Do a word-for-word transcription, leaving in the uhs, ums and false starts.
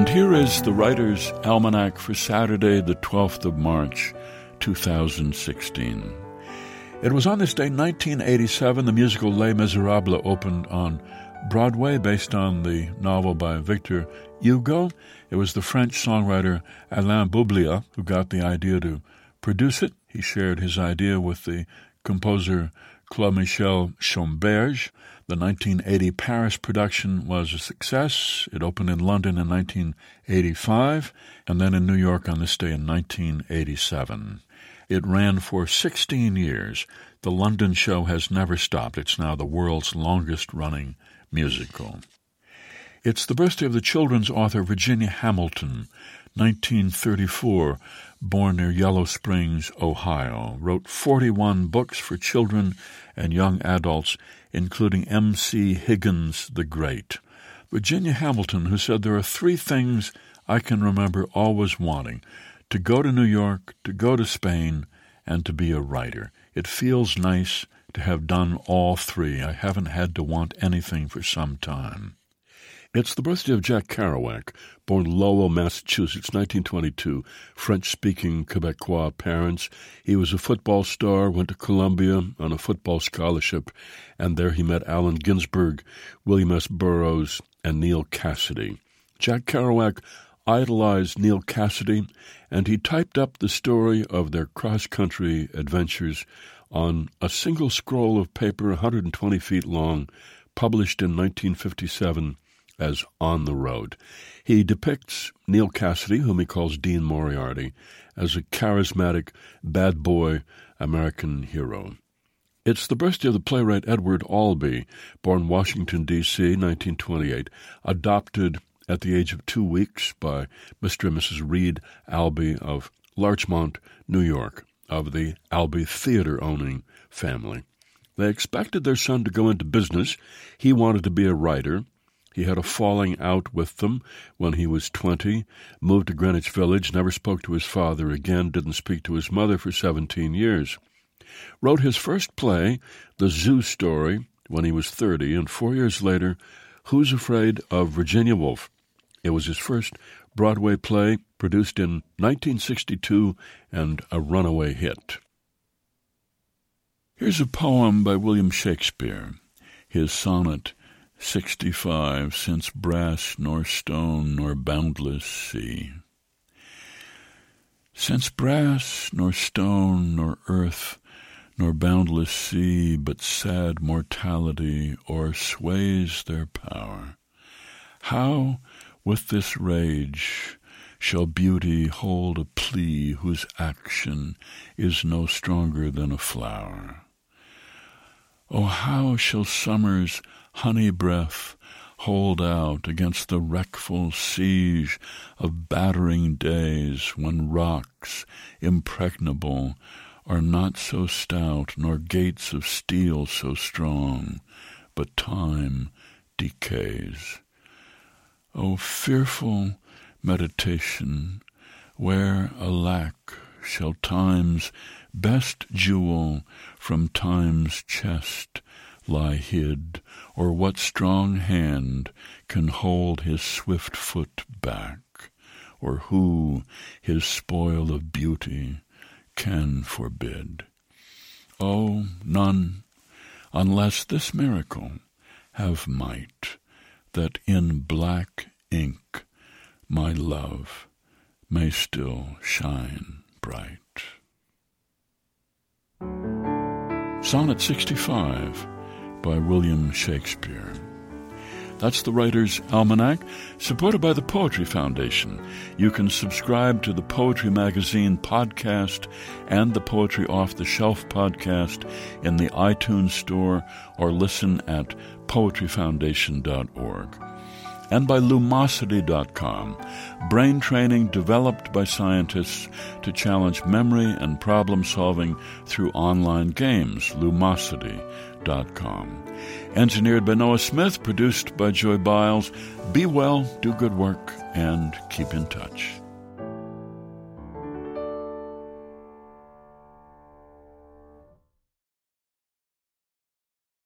And here is the Writer's Almanac for Saturday, the twelfth of March, two thousand sixteen. It was on this day, nineteen eighty-seven, the musical Les Miserables opened on Broadway, based on the novel by Victor Hugo. It was the French songwriter Alain Boublil who got the idea to produce it. He shared his idea with the composer Claude-Michel Schomberg. The nineteen eighty Paris production was a success. It opened in London in nineteen eighty-five, and then in New York on this day in nineteen eighty-seven. It ran for sixteen years. The London show has never stopped. It's now the world's longest-running musical. It's the birthday of the children's author Virginia Hamilton, nineteen thirty-four, born near Yellow Springs, Ohio. Wrote forty-one books for children and young adults, including M C Higgins the Great. Virginia Hamilton, who said, "There are three things I can remember always wanting: to go to New York, to go to Spain, and to be a writer. It feels nice to have done all three. I haven't had to want anything for some time." It's the birthday of Jack Kerouac, born Lowell, Massachusetts, nineteen twenty-two, French-speaking Quebecois parents. He was a football star, went to Columbia on a football scholarship, and there he met Allen Ginsberg, William S. Burroughs, and Neal Cassady. Jack Kerouac idolized Neal Cassady, and he typed up the story of their cross-country adventures on a single scroll of paper one hundred twenty feet long, published in nineteen fifty-seven as On the Road. He depicts Neal Cassady, whom he calls Dean Moriarty, as a charismatic, bad boy American hero. It's the birthday of the playwright Edward Albee, born Washington, D C, nineteen twenty-eight, adopted at the age of two weeks by Mister and Missus Reed Albee of Larchmont, New York, of the Albee theater-owning family. They expected their son to go into business. He wanted to be a writer. He had a falling out with them when he was twenty, moved to Greenwich Village, never spoke to his father again, didn't speak to his mother for seventeen years. Wrote his first play, The Zoo Story, when he was thirty, and four years later, Who's Afraid of Virginia Woolf? It was his first Broadway play, produced in nineteen sixty-two, and a runaway hit. Here's a poem by William Shakespeare, his sonnet, sixty-five, since brass nor stone nor boundless sea. Since brass nor stone nor earth nor boundless sea, but sad mortality o'ersways their power, how with this rage shall beauty hold a plea whose action is no stronger than a flower? Oh, how shall summer's honey breath hold out against the wreckful siege of battering days, when rocks impregnable are not so stout, nor gates of steel so strong, but time decays. O fearful meditation, where, alack, shall time's best jewel from time's chest lie hid, or what strong hand can hold his swift foot back, or who his spoil of beauty can forbid? Oh, none, unless this miracle have might, that in black ink my love may still shine bright. Sonnet sixty-five by William Shakespeare. That's the Writer's Almanac, supported by the Poetry Foundation. You can subscribe to the Poetry Magazine podcast and the Poetry Off the Shelf podcast in the iTunes Store, or listen at poetry foundation dot org. And by Lumosity dot com, brain training developed by scientists to challenge memory and problem-solving through online games. Lumosity dot com. Engineered by Noah Smith, produced by Joy Biles. Be well, do good work, and keep in touch.